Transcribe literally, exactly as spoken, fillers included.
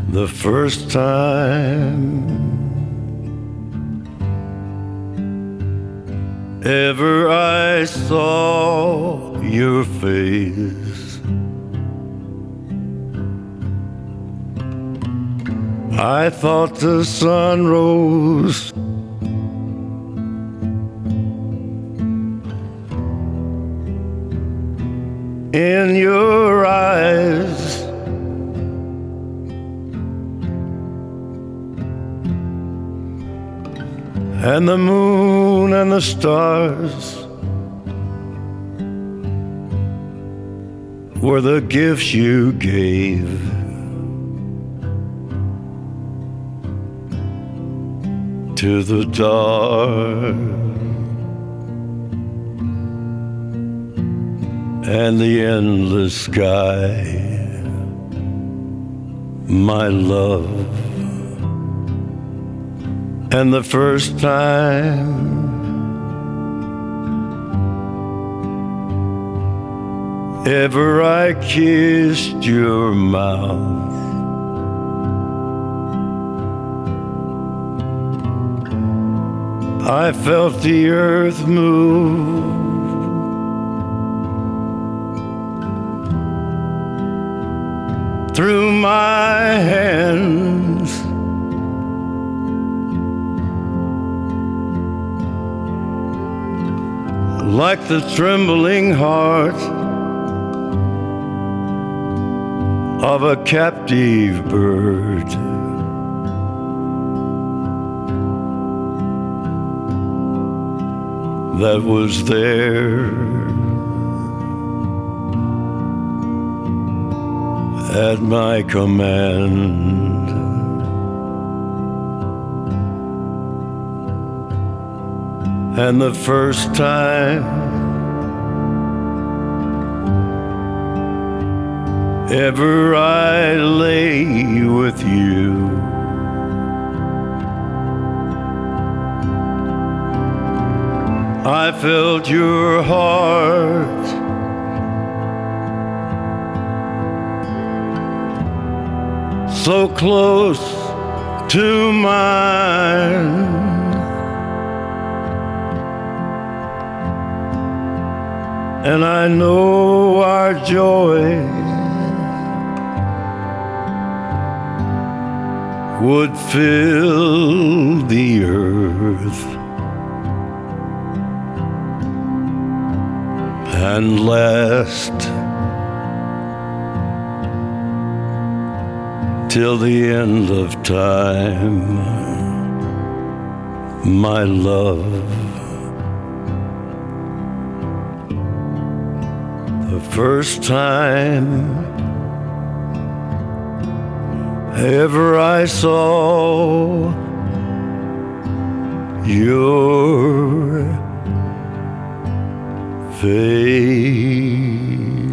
The first time ever I saw your face, I thought the sun rose in your eyes, and the moon and the stars were the gifts you gave. To the dark and the endless sky, my love. And the first time ever I kissed your mouth, I felt the earth move through my hands, like the trembling heart of a captive bird. That was there at my command. And the first time ever I lay with you, I felt your heart so close to mine, and I know our joy would fill the earth and last till the end of time, my love. The first time ever I saw your face.